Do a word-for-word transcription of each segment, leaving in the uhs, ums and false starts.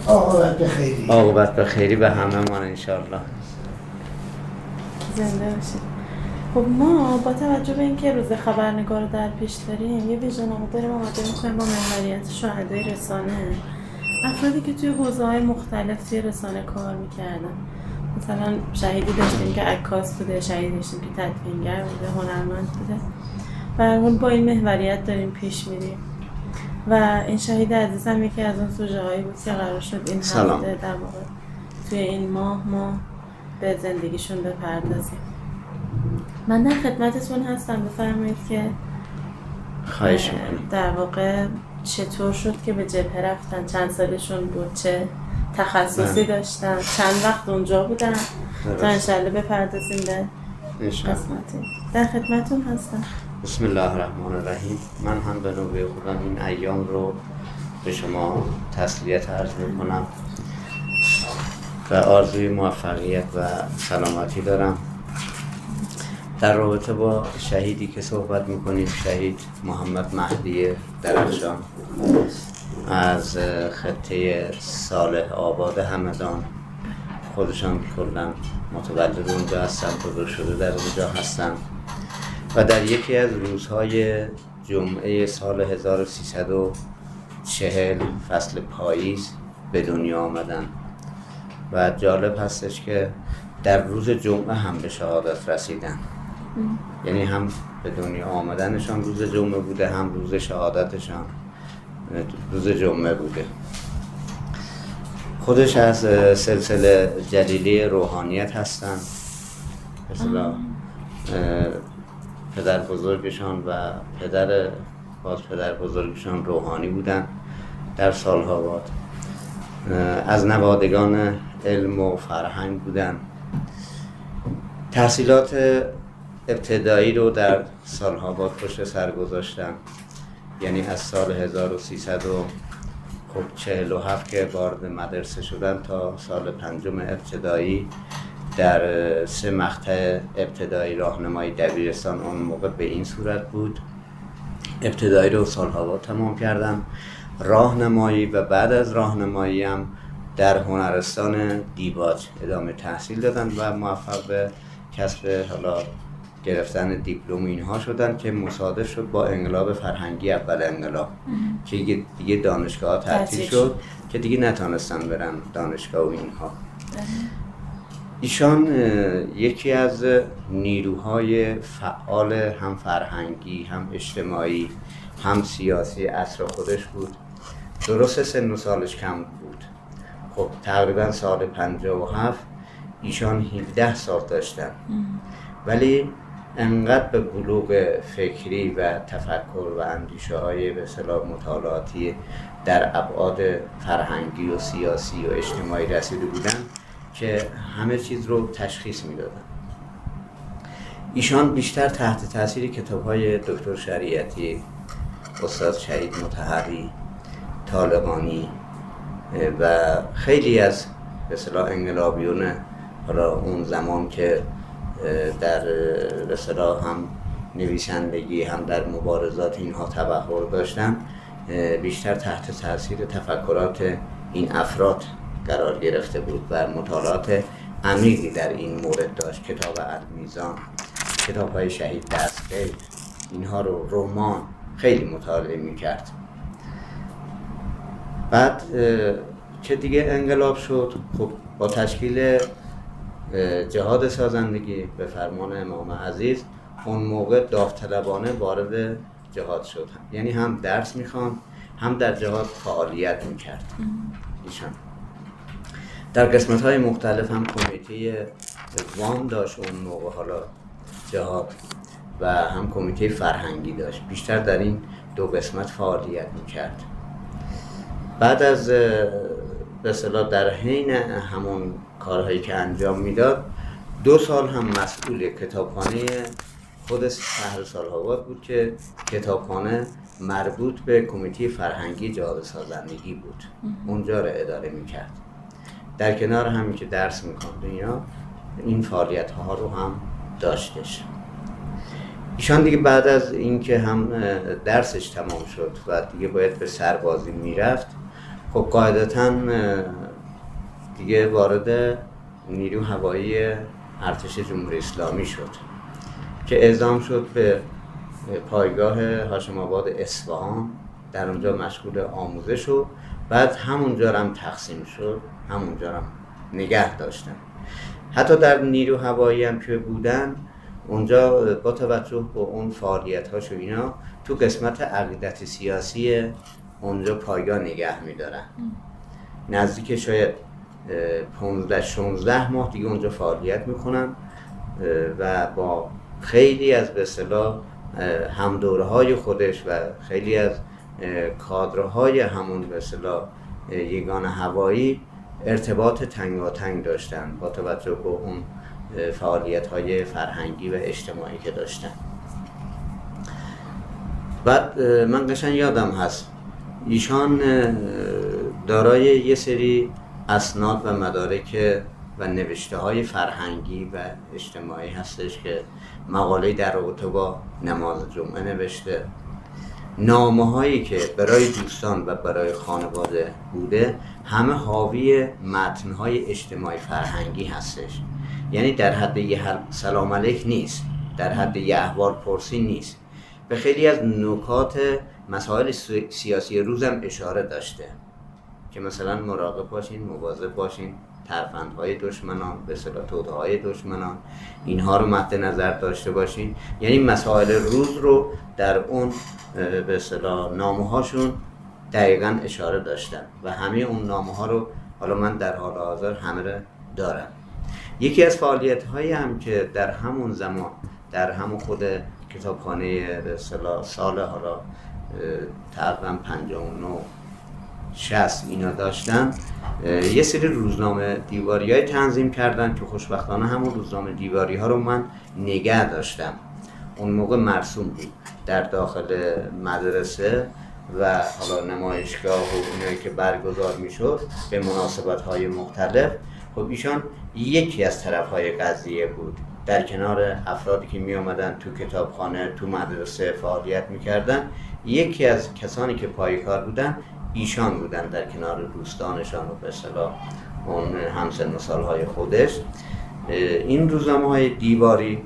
عاقبت به خیری عاقبت به خیری به همه ما انشالله. زنده باشید. خب ما با توجه به اینکه روز خبرنگار رو در پیش داریم یه ویژنامه داریم آماده می‌کنیم با محوریت شهدای رسانه، افرادی که توی حوزه‌های مختلف توی رسانه کار می‌کردن. مثلا شهیدی داشتیم که عکاس بوده، شهیدی داشتیم که تدوینگر بوده، هنرمند بوده. برامون با این محوریت داریم پیش میریم و این شهید عزیزم یکی از اون سوژه‌هایی بود که قرار شد این هفته در واقع توی این ماه ما به زندگیشون بپردازیم. من در خدمتتون هستم، بفرمایید که خواهش میکنم. در واقع چطور شد که به جبهه رفتن، چند سالشون بود، چه تخصصی داشتن، چند وقت اونجا بودن تا انشالله بپردازیم به قسمتی. در خدمتتون هستم. بسم الله الرحمن الرحیم. من هم به نوبه خودم این ایام رو به شما تسلیت عرض میکنم و آرزوی موفقیت و سلامتی دارم. در رابطه با شهیدی که صحبت میکنیم، شهید محمد مهدی درخشان از خطه صالح آباد همدان، خودشان کلا متولد اونجا هستن، بزرگ شده در اونجا هستن و در یکی از روزهای جمعه سال هزار و سیصد و چهل فصل پاییز به دنیا آمدن و جالب هستش که در روز جمعه هم به شهادت رسیدن. یعنی هم به دنیا آمدنشان روز جمعه بوده، هم روز شهادتشان روز جمعه بوده. خودش از سلسله جلیلی روحانیت هستن. مثلا پدر بزرگشان و پدر باز پدر بزرگشان روحانی بودن در سالها بعد. از نوادگان علم و فرهنگ بودن. تحصیلات ابتدایی رو در سالها بعد پشت سر گذاشتن، یعنی از سال هزار و سیصد و چهل و هفت که وارد مدرسه شدن تا سال پنجم ابتدایی در سه مقطع ابتدایی راهنمایی دبیرستان اون موقع به این صورت بود. ابتدایی رو سالها بعد تمام کردن، راهنمایی و بعد از راهنمایی هم در هنرستان دیباج ادامه تحصیل دادن و موفق به کسب حالا گرفتن دیپلم اینها شدن که مصادف شد با انقلاب فرهنگی اول انقلاب که دیگه دانشگاه تعطیل شد که دیگه نتونستن برن دانشگاه و اینها. ایشان یکی از نیروهای فعال هم فرهنگی هم اجتماعی هم سیاسی عصر خودش بود. درست سن و سالش کم بود. خب تقریبا سال پنجاه و هفت ایشان هفده سال داشتن، ولی انقدر به بلوغ فکری و تفکر و اندیشه های به اصطلاح مطالعاتی در ابعاد فرهنگی و سیاسی و اجتماعی رسیده بودن که همه چیز رو تشخیص میدادن. ایشان بیشتر تحت تاثیر کتاب‌های دکتر شریعتی، استاد شهید مطهری، طالقانی و خیلی از به اصطلاح انقلابیون حالا اون زمان که در به اصطلاح هم نویسندگی هم در مبارزات اینها تبحر داشتن، بیشتر تحت تاثیر تفکرات این افراد قرار گرفته بود و مطالعات عمیقی در این مورد داشت. کتاب المیزان، کتاب‌های شهید دستگیر، اینها رو، رمان خیلی مطالعه می‌کرد. بعد که دیگه انقلاب شد، خب با تشکیل جهاد سازندگی به فرمان امام عزیز اون موقع داوطلبانه وارد جهاد شد، یعنی هم درس میخوان هم در جهاد فعالیت میکرد. ایشان در قسمت‌های مختلف هم کمیته وام داشت اون موقع حالا جهاد و هم کمیته فرهنگی داشت، بیشتر در این دو قسمت فعالیت میکرد. بعد از به اصطلاح در حین همون کارهایی که انجام میداد دو سال هم مسئول کتابخانه خود شهر سال‌آباد بود که کتابخانه مربوط به کمیته فرهنگی جهاد سازندگی بود، اونجا رو اداره میکرد. در کنار همین که درس میکرد اینا این فعالیت ها رو هم داشتش. ایشان دیگه بعد از اینکه هم درسش تمام شد و دیگه باید به سربازی میرفت، خب قاعدتاً دیگه وارد نیرو هوایی ارتش جمهوری اسلامی شد که اعزام شد به پایگاه هاشم آباد اصفهان، در اونجا مشغول آموزش شد، بعد همونجا هم تقسیم شد، همونجا هم نگه داشتن. حتی در نیرو هوایی هم که بودن اونجا با توجه به اون فعالیت‌هاش و اینا تو قسمت عقیدت سیاسی اونجا پایگاه نگه می‌دارن. نزدیک شاید پانزده شانزده ماه دیگه اونجا فعالیت میکنن و با خیلی از به اصطلاح همدورهای خودش و خیلی از کادرهای همون به اصطلاح یگان هوایی ارتباط تنگاتنگ داشتن با توجه به اون فعالیت‌های فرهنگی و اجتماعی که داشتن. بعد من قشنگ یادم هست ایشان دارای یه سری اسناد و مدارک و نوشته های فرهنگی و اجتماعی هستش که مقاله در رابطه با نماز جمعه نوشته، نامه هایی که برای دوستان و برای خانواده بوده، همه حاوی متن های اجتماعی فرهنگی هستش. یعنی در حد یه سلام علیک نیست، در حد یه احوال پرسی نیست. به خیلی از نکات مسائل سیاسی روزم اشاره داشته که مثلا مراقب باشین، مواظب باشین، ترفندهای دشمنان، به اصطلاح توده‌های دشمنان، اینها رو مد نظر داشته باشین. یعنی مسائل روز رو در اون به اصطلاح نامه‌هاشون دقیقاً اشاره داشتن و همه اون نامه‌ها رو حالا من در حال حاضر همه رو دارم. یکی از فعالیت‌هایی هم که در همون زمان در همون خود کتابخانه به اصطلاح سال حالا تقریباً پنجاه و نه شصت اینا داشتن، یه سری روزنامه دیواری های تنظیم کردن که خوشبختانه همون روزنامه دیواری ها رو من نگه داشتم. اون موقع مرسوم بود در داخل مدرسه و حالا نمایشگاه و اونایی که برگزار میشد به مناسبت های مختلف. خب ایشان یکی از طرف های قضیه بود، در کنار افرادی که می آمدن تو کتابخانه تو مدرسه فعالیت میکردن، یکی از کسانی که پایکار بودن ایشان بودن در کنار دوستانشان و به اصطلاح اون همسن و سالهای خودش. این روزنامه‌های دیواری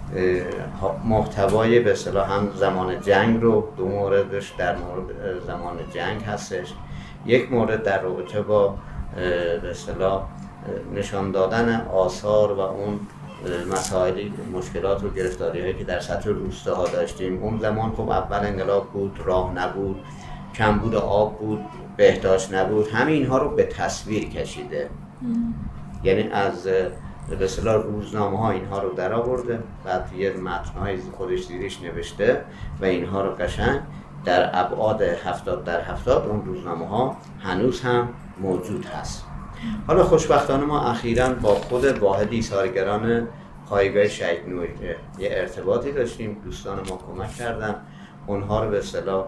محتوای به اصطلاح هم زمان جنگ رو، دو موردش در مورد زمان جنگ هستش، یک مورد در رابطه با به اصطلاح نشان دادن آثار و اون مسائلی، مشکلات و گرفتاری‌هایی که در سطح روستاها داشتیم. اون زمان خب اول انقلاب بود، راه نبود، کمبود آب بود، بهداشت نبود، همه اینها رو به تصویر کشیده. یعنی از به اصطلاح روزنامه ها اینها رو در آورده، بعد یه متن‌های خودش زیرش نوشته و اینها رو قشنگ در ابعاد هفتاد در هفتاد اون روزنامه ها هنوز هم موجود هست. حالا خوشبختانه ما اخیراً با خود واحد ایثارگران پایگاه شهید نوری یه ارتباطی داشتیم، دوستان ما کمک کردن، اونها رو به اصطلاح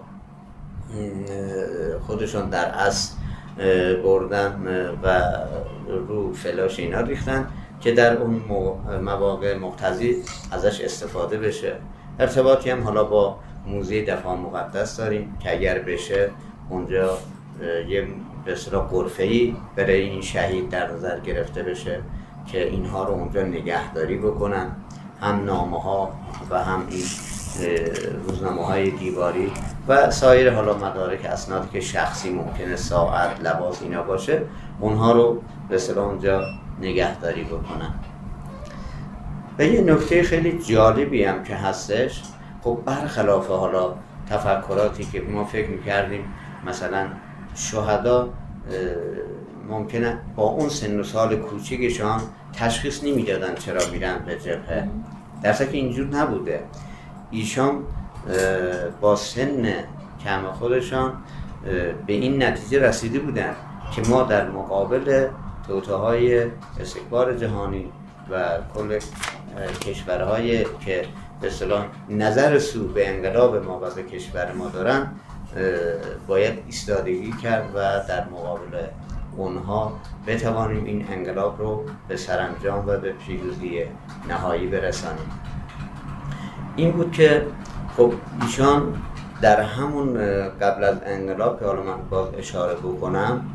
خودشون در اصل بردن و رو فلاش اینا ریختن که در اون مواقع مقتضی ازش استفاده بشه. ارتباطی هم حالا با موزه دفاع مقدس داریم که اگر بشه اونجا یه به اصطلاح غرفه‌ای برای این شهید در نظر گرفته بشه که اینها رو اونجا نگهداری بکنن، هم نامه‌ها و هم این روزنامه‌های دیواری و سایر حالا مدارک اسنادی که شخصی ممکنه ساعت، لباس اینا باشه، اونها رو به اصطلاح اونجا نگهداری بکنن. و یه نکته خیلی جالبی هم که هستش، خب برخلاف حالا تفکراتی که ما فکر می‌کردیم مثلا شهدا ممکنه با اون سن و سال کوچیکشان تشخیص نمیدادن چرا میرن به جبهه، در حالی که اینجور نبوده. ایشان با سن کم خودشان به این نتیجه رسیده بودن که ما در مقابل توطئه‌های استکبار جهانی و کل کشورهای که به اصطلاح نظر سو به انقلاب ما و به کشور ما دارن باید ایستادگی کرد و در مقابل اونها بتوانیم این انقلاب رو به سرانجام و به پیروزی نهایی برسانیم. این بود که خب ایشان در همون قبل از انقلاب که حالا من باز اشاره بکنم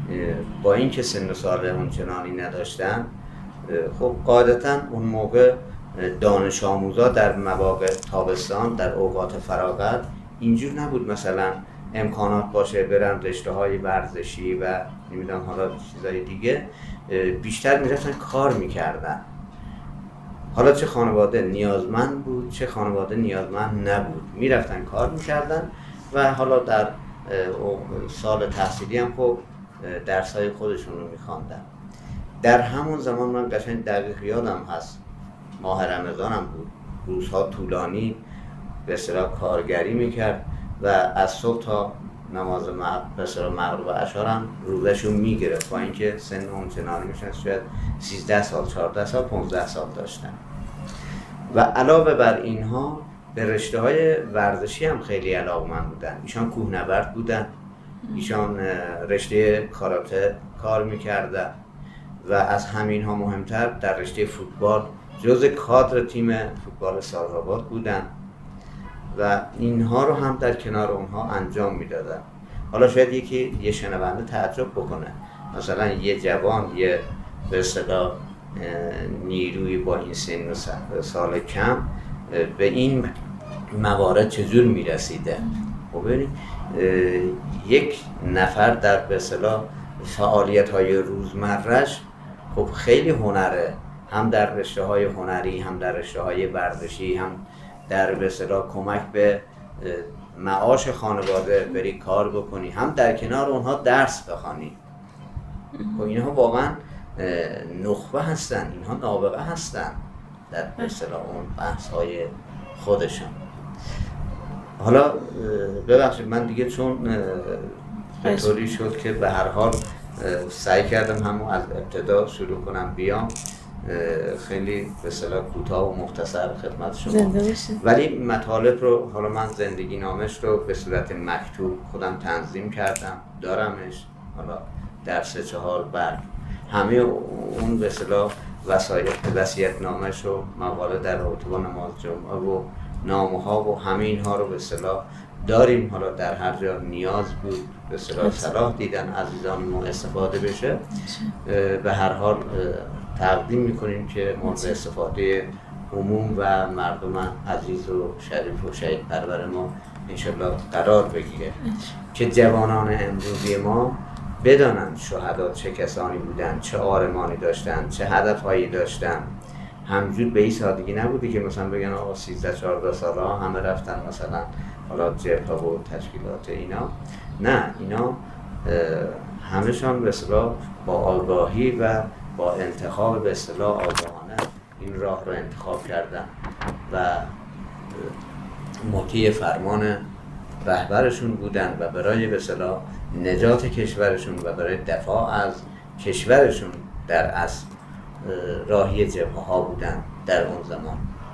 با اینکه سن و سال اونچنانی نداشتن، خب قاعدتا اون موقع دانش آموزا در مواقع تابستان در اوقات فراغت اینجور نبود مثلا امکانات باشه برن رشته های ورزشی و نمیدونم حالا چیزای دیگه، بیشتر میرفتن کار میکردن. حالا چه خانواده نیازمند بود چه خانواده نیازمند نبود، میرفتن کار میکردن و حالا در سال تحصیلی هم خب درسای خودشون رو میخواندن. در همون زمان من قشنگ دقیق یادم هست ماه رمضان هم بود، روزها طولانی به اصطلاح کارگری میکرد و از صبح تا نماز مغرب و عشا هم روزشون میگرفت، با اینکه سن اونچنانی میشن شاید سیزده سال چهارده سال پانزده سال داشتن. و علاوه بر اینها به رشته های ورزشی هم خیلی علاقمند بودن. ایشان کوهنورد بودن، ایشان رشته کاراته کار میکردن و از همین ها مهمتر در رشته فوتبال جز کادر تیم فوتبال سارآباد بودن و اینها رو هم در کنار اونها انجام میدادن. حالا شاید یکی یه شنونده تعجب بکنه، مثلا یه جوان یه به اصطلاح نیروی با این سن و سال کم به این موارد چجور میرسیده. خب ببینید یک نفر در به اصطلاح فعالیت های روزمره‌اش خب خیلی هنره، هم در رشته های هنری هم در رشته های ورزشی هم در به اصطلاح کمک به معاش خانواده بری کار بکنی، هم در کنار اونها درس بخوانی. خب اینها واقعا نخبه هستن، اینها نابغه هستن در به اصطلاح اون بحث های خودشون. حالا ببخشید من دیگه چون به طوری شد که به هر حال سعی کردم همون از ابتدا شروع کنم بیام، خیلی به اصطلاح کوتاه و مختصر خدمت شما، ولی مطالب رو حالا من زندگی نامش رو به صورت مکتوب خودم تنظیم کردم، دارمش حالا در سه چهار برگ، همه اون به اصطلاح وصیت نامش و مقاله در رابطه با نماز جمعه و نامه ها و همه اینها رو به اصطلاح داریم. حالا در هر جا نیاز بود به اصطلاح صلاح دیدن عزیزان ما استفاده بشه، به هر حال تقدیم میکنیم که مورد استفاده عموم و مردم عزیز و شریف و شهید پرور ما انشالله قرار بگیره، که جوانان امروزی ما بدانند شهدا چه کسانی بودن، چه آرمانی داشتن، چه هدفهایی داشتن. همجور به این سادگی نبودی که مثلا بگن آقا سیزده چهارده ساله ها همه رفتن مثلا حالا جبهه و تشکیلات اینا، نه، اینا همشان به اصطلاح با آگاهی و با انتخاب به اصطلاح آگاهانه این راه رو انتخاب کردن و مطیع فرمان رهبرشون بودن و برای به اصطلاح نجات کشورشون و برای دفاع از کشورشون در اصل راهی جبهه ها بودن در اون زمان.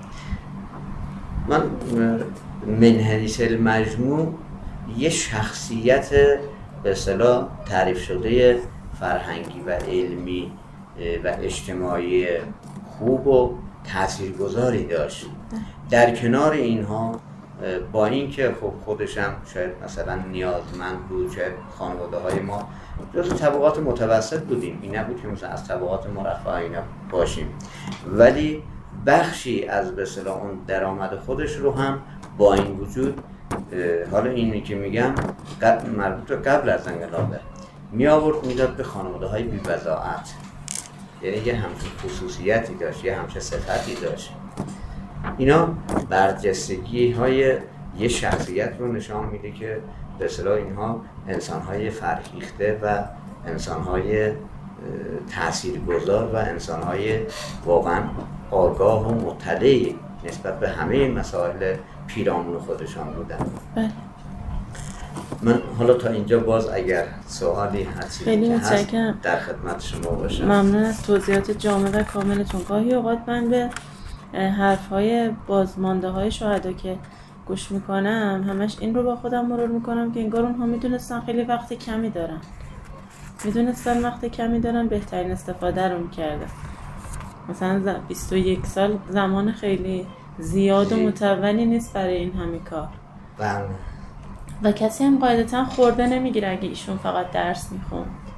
من من حیث المجموع یه شخصیت به اصطلاح تعریف شده فرهنگی و علمی و اجتماعی خوب و تاثیرگذاری داشت. در کنار اینها با اینکه خب خودش هم شاید مثلا نیازمند بود، شاید خانواده های ما جز طبقات متوسط بودیم، این نبود که مثلا از طبقات مرفه اینا باشیم، ولی بخشی از به اصطلاح اون درآمد خودش رو هم با این وجود، حالا اینی که میگم مربوط به قبل از انقلابه، می آورد میداد به خانواده های بی بضاعت، یعنی یه همچون خصوصیتی داشت، یه همچون صفتی داشت. اینا برجستگی های یه شخصیت رو نشان میده که به اصطلاح اینها انسان های فرهیخته و انسان های تاثیرگذار و انسان های واقعا آگاه و مطلعی نسبت به همه مسائل پیرامون خودشان بودن. بله. من حالا تا اینجا باز اگر سوالی هستی خیلی که هست متشکرم. در خدمت شما باشم. ممنون از توضیحات جامع و کاملتون. گاهی اوقات من به حرف‌های بازمانده های شهدا که گوش میکنم همش این رو با خودم مرور میکنم که انگار اونها میدونستن خیلی وقت کمی دارن، میدونستن وقت کمی دارن، بهترین استفاده رو میکردن. مثلا بیست و یک سال زمان خیلی زیاد و متولی نیست برای این همه کار. بله. و کسی هم قاعدتا خورده نمیگیره اگه ایشون فقط درس میخون.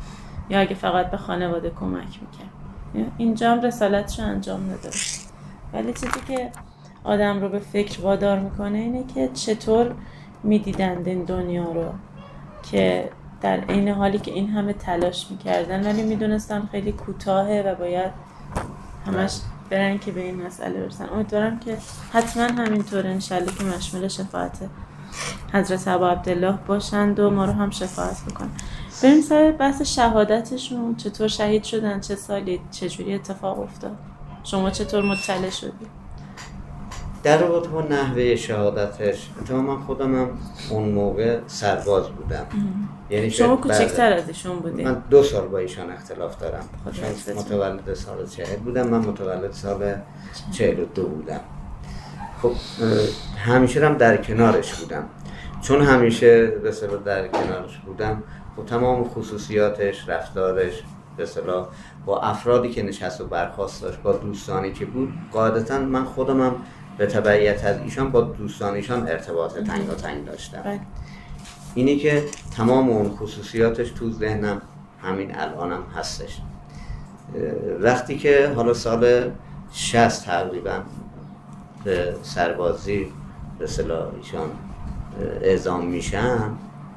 یا اگه فقط به خانواده کمک میکرد. اینجا هم رسالتشو انجام نداره. ولی چیزی که آدم رو به فکر وادار میکنه اینه که چطور میدیدند این دنیا رو، که در عین حالی که این همه تلاش میکردن ولی میدونستن خیلی کوتاهه و باید همش برن که به این مسئله برسن. امیدوارم که حتما همینطور انشالله که مشمول شفاعت حضرت ابا عبدالله باشند و ما رو هم شفاعت بکنن. بریم سر بحث شهادتشون. چطور شهید شدن، چه سالی، چجوری اتفاق افتاد، شما چطور مطلع شدی؟ در رابطه با نحوه شهادتش، اتفاقا من خودم هم اون موقع سرباز بودم. یعنی شما کوچکتر از ایشون بودید؟ من دو سال با ایشان اختلاف دارم. چون متولد سال چهل بودم، من متولد سال چهل و دو بودم. خب همیشه هم در کنارش بودم. چون همیشه به اصطلاح در کنارش بودم، خب تمام خصوصیاتش، رفتارش به اصطلاح با افرادی که نشست و برخاست داشت، با دوستانی که بود، قاعدتاً من خودم هم به تبعیت از ایشان با دوستانیشان ارتباط تنگ و تنگ داشتم. اینی که تمام اون خصوصیاتش تو ذهنم همین الانم هستش. وقتی که حالا سال شصت تقریبا به سربازی به اصطلاح ایشان اعزام میشن،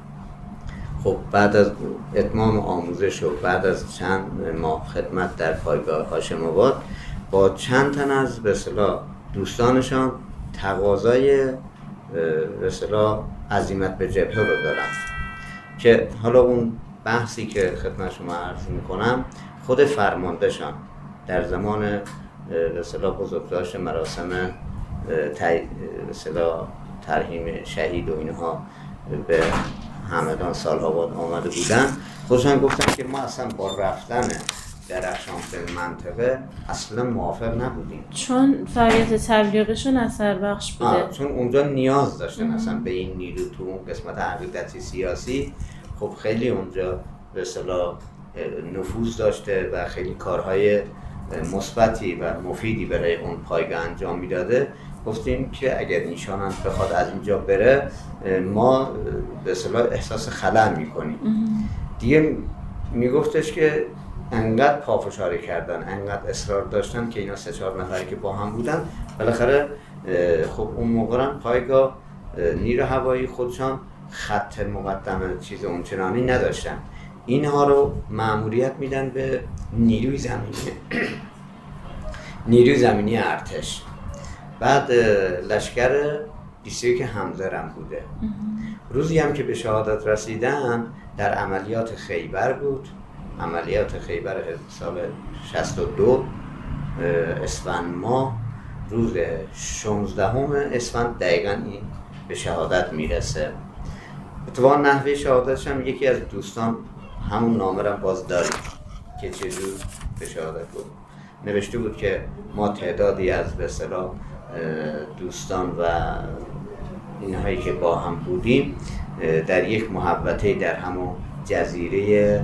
خب بعد از اتمام آموزش و بعد از چند ماه خدمت در پایگاه هاشم آباد با چند تن از به اصطلاح دوستانشان تقاضای به اصطلاح عزیمت به جبهه رو دارم، که حالا اون بحثی که خدمت شما عرض میکنم خود فرماندهشان در زمان به اصطلاح بزرگداشت مراسم به اصطلاح ترحیم شهید و اینها به همدان سال‌آباد آمده بودن، خودشان گفتن که ما اصلا با رفتن درخشان به منطقه اصلا موافق نبودیم، چون فعالیت تبلیغشون اثر بخش بوده. چون اونجا نیاز داشتن اصلا به این نیرو تو اون قسمت عقیدتی سیاسی. خب خیلی اونجا به اصطلاح نفوذ داشته و خیلی کارهای مثبتی و مفیدی برای اون پایگاه انجام میداده. گفتیم که اگر ایشان هم بخواد از اینجا بره، ما به اصطلاح احساس خلأ میکنیم. دیگه میگفتش که انقدر پافشاری کردن، انقدر اصرار داشتن که اینا سه چهار نفری که با هم بودن، بالاخره خب اون موقع هم پایگاه نیرو هوایی خودشان خط مقدم چیز اونچنانی نداشتن. اینها رو مأموریت میدن به نیروی زمینی نیروی زمینی ارتش. بعد لشکر دیستریکت حمزه هم بوده. روزی هم که به شهادت رسیدن در عملیات خیبر بود، عملیات خیبر سال شصت و دو اسفند ماه، روز شانزدهم اسفند دقیقاً این به شهادت میرسه. اتفاقا نحوه شهادتش هم یکی از دوستان همون نامه رو باز داریم که چجور به شهادت بود. نوشته بود که ما تعدادی از به اصطلاح دوستان و اینهایی که با هم بودیم در یک محوطه در همون جزیره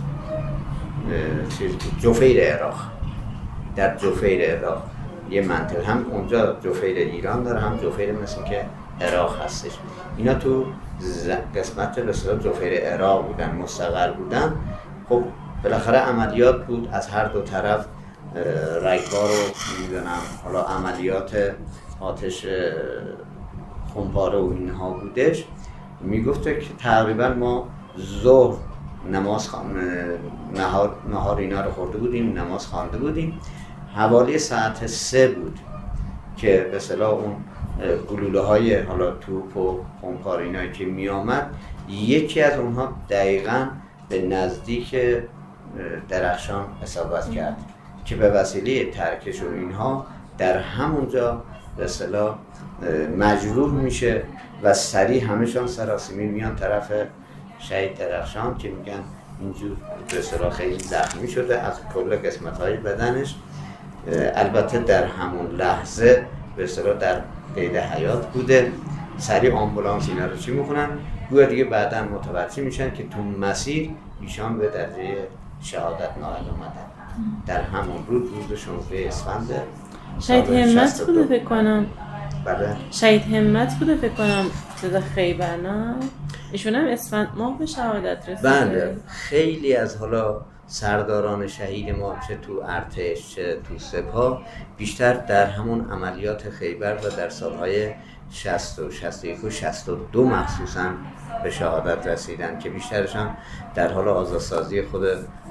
جفیر عراق، در جفیر عراق یه منطقه، هم اونجا جفیر ایران داره، هم جفیر مثل که عراق هستش. اینا تو قسمت به اصطلاح جفیر عراق بودن، مستقر بودن. خب بالاخره عملیات بود از هر دو طرف، رگبار رو میدونم، حالا عملیات آتش خونپاره و اینها بودش. میگفته که تقریبا ما ظهر نماز خان... نهار... نهار اینا رو خورده بودیم، نماز خوانده بودیم، حوالی ساعت سه بود که به اصطلاح اون گلوله های حالا توپ و خونپاره اینایی که می آمد، یکی از اونها دقیقاً به نزدیک درخشان اصابت کرد که به وسیله ترکش و اینها در همونجا به اصطلاح مجروح میشه و سریع همشان سراسیمه میان طرف شهید درخشان که میگن اینجور به اصطلاح خیلی زخمی شده از کل قسمت‌های بدنش. البته در همون لحظه به اصطلاح در قید حیات بوده. سریع آمبولانس اینا رو چی میکنن، گویا دیگه بعداً متوجه میشن که تو مسیر ایشان به درجه شهادت نائل اومدن. در همون روز روز شانزده اسفند شهید همت بوده فکر کنم. بله شهید همت بوده فکر کنم صدا خیبر، نه؟ ایشون هم اسفند ماه به شهادت رسیده. بله خیلی از حالا سرداران شهید ما چه تو ارتش چه تو سپاه بیشتر در همون عملیات خیبر و در سالهای شصت و شصت و یک و شصت و دو مخصوصا به شهادت رسیدن که بیشترشان در حال آزادسازی خود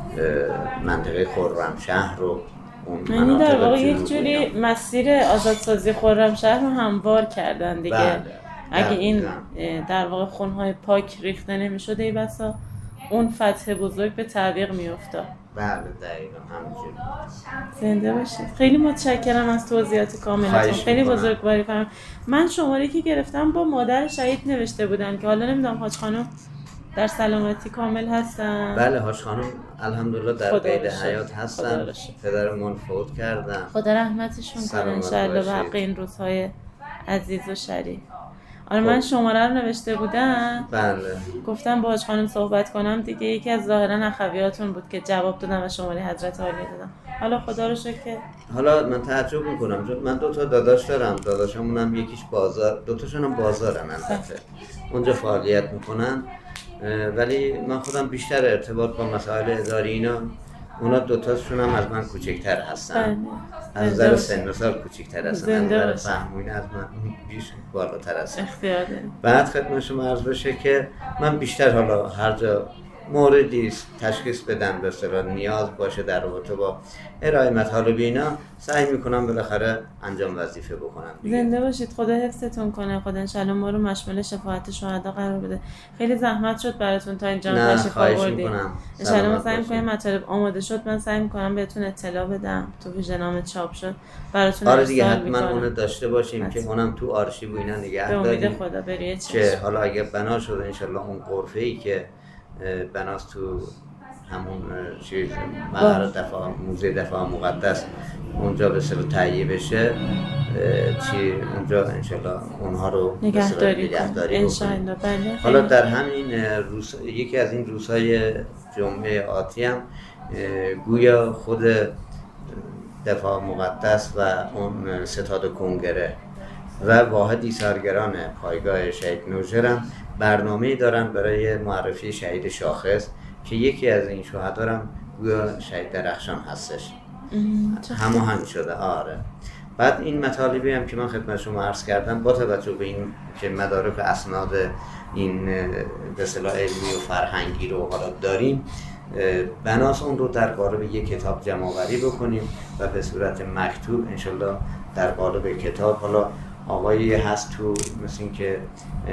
منطقه خرمشهر رو یعنی در واقع یک جوری مسیر آزادسازی خرمشهر رو هموار کردن دیگه. بله. اگه این در واقع خونهای پاک ریخته نمی‌شد ای بسا اون فتح بزرگ به تعویق میافتاد. بله دقیقاً همینجوری. زنده باشید. خیلی متشکرم از توضیحات کاملتون. خیلی بزرگواری فرمودید. من شماره که گرفتم با مادر شهید نوشته بودن که حالا نمیدونم حاج خانم در سلامتی کامل هستن. بله حاج خانم الحمدلله در قید حیات هستن. پدرمون فوت کردن. خدا رحمتشون کنه ان شاء الله و حق این روزهای عزیز و شریف. آره من شماره رو نوشته بودم. بله. گفتم با حاج خانم صحبت کنم دیگه. یکی از ظاهرا اخویاتون بود که جواب دادم و شماره حضرت عالی دادم. حالا خدا رو شکر. حالا من تعجب میکنم چون من دو تا داداش دارم. داداشمونم یکیش بازار، دو تاشون هم بازارن البته. اونجا فعالیت میکنن. ولی من خودم بیشتر ارتباط با مسائل اداری اینا، اونا دوتاشون هم از من کوچکتر هستن. از نظر سن و سال کوچکتر هستن. از نظر فهموین از من بیش بالاتر هستن. اختیار داریم. بعد خدمت شما عرض بشه که من بیشتر حالا هر جا موردی تشخیص بدن به اصطلاح نیاز باشه در رابطه با ارائه مطالب اینا سعی میکنم بالاخره انجام وظیفه بکنم دیگه. زنده باشید. خدا حفظتون کنه. خدا انشالله ما رو مشمول شفاعت شهدا قرار بده. خیلی زحمت شد براتون تا اینجا تشریف آوردید. انشالله ما سعی میکنیم مطالب آماده شد من سعی میکنم بهتون اطلاع بدم تو ویژنامه چاپ شد براتون. آره دیگه حتما اونو داشته باشیم حتما. که اونم تو آرشیو اینا نگه داریم خدا بریه که حالا اگه بنا شد انشالله اون غرفه‌ای که بناس تو همون چیز معهد دفاع موزه دفاع مقدس اونجا به اصطلاح تهیه بشه چی اونجا انشالله اونها رو نگهداری نگهداری انشالله. بله. حالا در همین روز یکی از این روزهای جمعه آتی هم گویا خود دفاع مقدس و اون ستاد کنگره و واحد ایثارگران پایگاه شهید نوشهرم برنامه‌ای دارن برای معرفی شهید شاخص که یکی از این شهدا هم گویا شهید درخشان هستش. هماهنگ شده. آره. بعد این مطالبی هم که من خدمت شما عرض کردم با توجه به این که مدارک اسناد این به اصطلاح علمی و فرهنگی رو حالا داریم بناس اون رو در قالب یک کتاب جمع آوری بکنیم و به صورت مکتوب انشالله در قالب کتاب. حالا آقایی هست تو مثل این که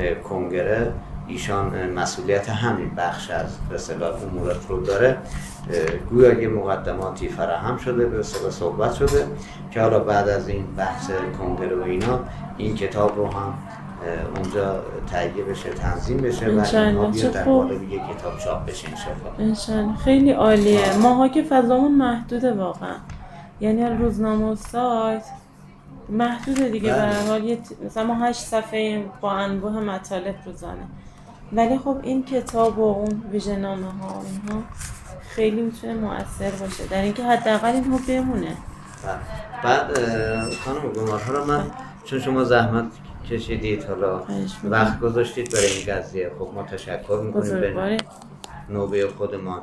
کنگره ایشان مسئولیت همین بخش از به اصطلاح امورات رو داره. گویا یه مقدماتی فراهم شده به اصطلاح صحبت شده که حالا بعد از این بحث کنگره و اینا این کتاب رو هم اونجا تهیه بشه تنظیم بشه و اینها بیاد در قالب یک کتاب چاپ بشه انشالله. خیلی عالیه. ماها که فضامون محدوده واقعا، یعنی روزنامه و سایت محدوده دیگه. به هر حال مثلا ما هشت صفحه با انواع مطالب روزانه، ولی خب این کتاب و اون ویژنامه ها اینها خیلی میتونه مؤثر باشه در اینکه حداقل اینها بمونه. بعد خانم گمار حالا من چون شما زحمت کشیدید حالا وقت گذاشتید برای این قضیه، خب ما تشکر میکنیم به نوبه خودمان.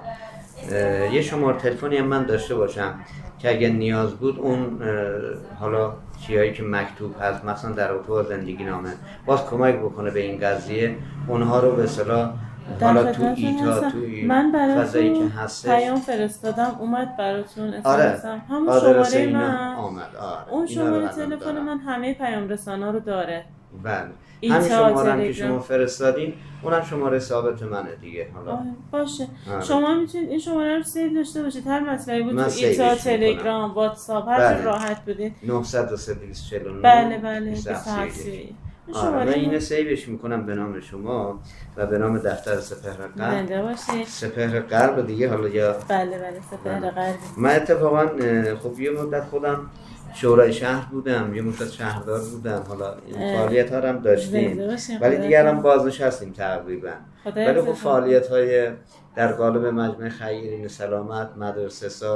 یه شماره تلفنی هم من داشته باشم که اگر نیاز بود اون حالا چیزایی که مکتوب هست مثلا در اتو زندگی نامه باز کمک بکنه به این قضیه، اونها رو به اصطلاح حالا تو ایتا تو من براتون که هستش پیام فرستادم اومد براتون آره. همون شماره من آمد. آره. اون شماره تلفن من همه پیام رسانا رو داره. بله همین شماره هم که شما فرستادین اونم شماره ثابت منه دیگه. حالا باشه آره. شما میتونید این شماره رو سیو داشته باشید، هر مسئله بود تو ایتا، تلگرام، واتساپ هر بله. راحت بدید. نه صفر صفر دویست و چهل و نه بله بله آره. من اینو سیوش میکنم به نام شما و به نام دفتر سپهر قلب. زنده باشید. سپهر قلب دیگه حالا یا بله بله سپهر قلب. من اتفاقا خب یه مدت خودم شورای شهر بودم، یه مدت شهردار بودم، حالا این فعالیت ها هم داشتیم ولی دیگه هم بازنشستیم تقریبا. ولی خب فعالیت های در قالب مجمع خیرین سلامت، مدرسه ساز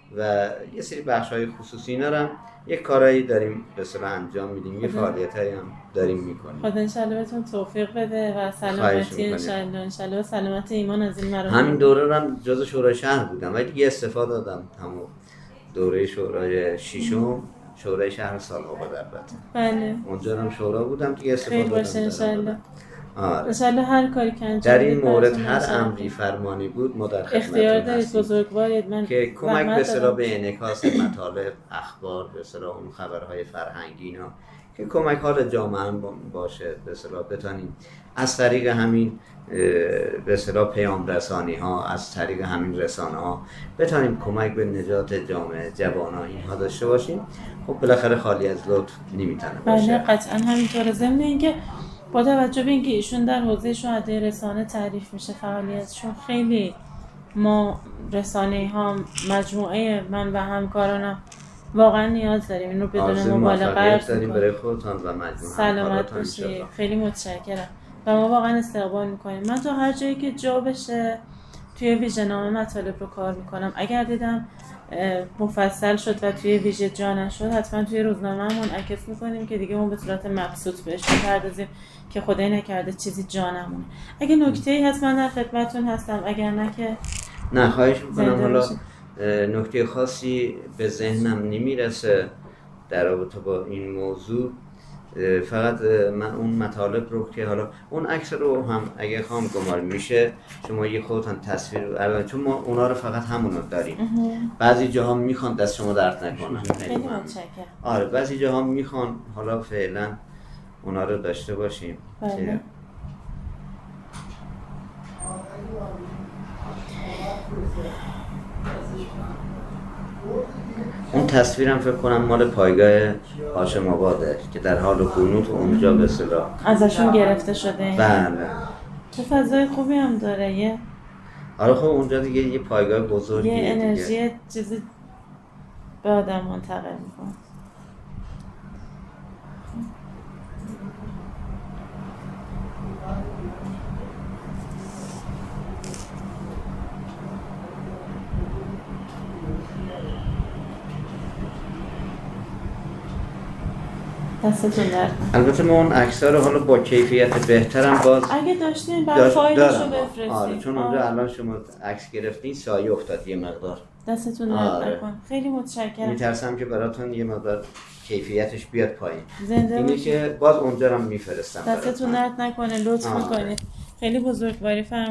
و یه سری بخش‌های خصوصی اینا رو هم یک کارایی داریم به اصطلاح انجام میدیم، یه خدا. فعالیتایی هم داریم میکنیم. خدا انشالله بهتون توفیق بده و خواهش سلامتی می‌کنیم. انشالله انشالله و سلامت ایمان از این مراحل. همین دوره رو هم جز شورای شهر بودم ولی دیگه استفاده دادم، همون دوره شورای ششم شورای شهر سال‌آباد البته. بله اونجا هم شورا بودم دیگه استفاده خیر باشه دادم. انشالله. آره. انشالله هر کاری که انجام در این بدید مورد براتون هر انشالله. امری فرمانی بود ما در اختیار خدمتتون دارید، هستیم بزرگوارید. من که کمک زحمت به اصطلاح دادم. به انعکاس مطالب، اخبار، به اصطلاح اون خبرهای فرهنگی اینا که کمک حال جامعه هم باشه، به اصطلاح بتونیم از طریق همین به اصطلاح پیام رسانی ها، از طریق همین رسانه ها بتونیم کمک به نجات جامعه، جوانان اینها داشته باشیم. خب بالاخره خالی از لطف نمیتونه باشه. بله قطعا همینطوره. ضمن اینکه با توجه به اینکه ایشون در حوزه شهدای رسانه تعریف میشه فعالیتشون، خیلی ما رسانه ها مجموعه من و همکارانم واقعا نیاز داریم این رو بدون آرزوی مبالغه موفقیت عرض داریم می‌کنم. برای خودتان و مجموعه سلامت همکاراتان باشی. انشالله. خیلی متشکرم و ما واقعا استقبال میکنیم. من تا هر جایی که جا بشه توی ویژه‌نامه مطالب رو کار میکنم. اگر دیدم مفصل شد و توی ویژه جا نشد حتما توی روزنامه هم منعکس میکنیم که دیگه اون به صورت مبسوط بهش بپردازیم که خدای نکرده چیزی جا نمونه. اگه نکته‌ای هست من در خدمتتون هستم، اگر نه که نه خواهش میکنم. زنده حالا باشید. نکته خاصی به ذهنم نمیرسه در رابطه با این موضوع. فقط من اون مطالب رو که حالا اون عکس رو هم اگه خواهم گمار میشه شما یه خودتان تصویر رو، چون ما اونا رو فقط همون رو داریم. بعضی جاها میخوان دست شما درد نکنن. خیلی متشکرم. آره بعضی جاها میخوان حالا فعلا اونا رو داشته باشیم. بله. اون تصویرم فکر کنم مال پایگاه هاشم آباده که در حال قنوت اونجا به اصطلاح ازشون گرفته شده. بله. چه فضای خوبی هم داره. یه آره خب اونجا دیگه یه پایگاه بزرگیه یه دیگه. انرژی چیزی به آدم منتقل میکنه. دستتون درد کنه. البته ما اون عکس‌ها رو حالا با کیفیت بهترم باز اگه داشتین بعد داشت- فایلشو دارم. بفرستین. آره چون اونجا آه. الان شما عکس گرفتین سایه افتاد یه مقدار. دستتون آره. درد نکنه. خیلی متشکرم. میترسم که براتون یه مقدار کیفیتش بیاد پایین. زنده اینی باشید. که باز اونجا رو میفرستم دستتون درد نکنه. لطف آه. میکنید. خیلی بزرگواری فرمودید.